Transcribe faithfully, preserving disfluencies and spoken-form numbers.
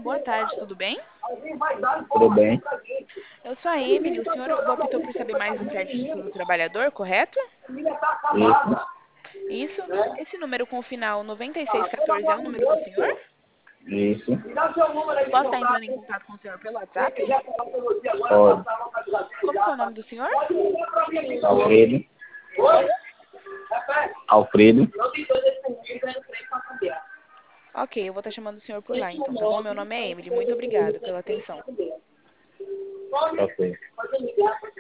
boa tarde, tudo bem? Tudo bem? Eu sou a Emily, o senhor optou por saber mais do crédito do trabalhador, correto? Isso, Isso. Esse número com o final noventa e seis quatorze é o número do senhor? isso. Posso estar entrando em contato com o senhor pelo WhatsApp? Pode. Como que é o nome do senhor? Alfredo. Como? Alfredo. Ok, eu vou estar chamando o senhor por lá então, tá bom? Meu nome é Emily, muito obrigada pela atenção. Ok.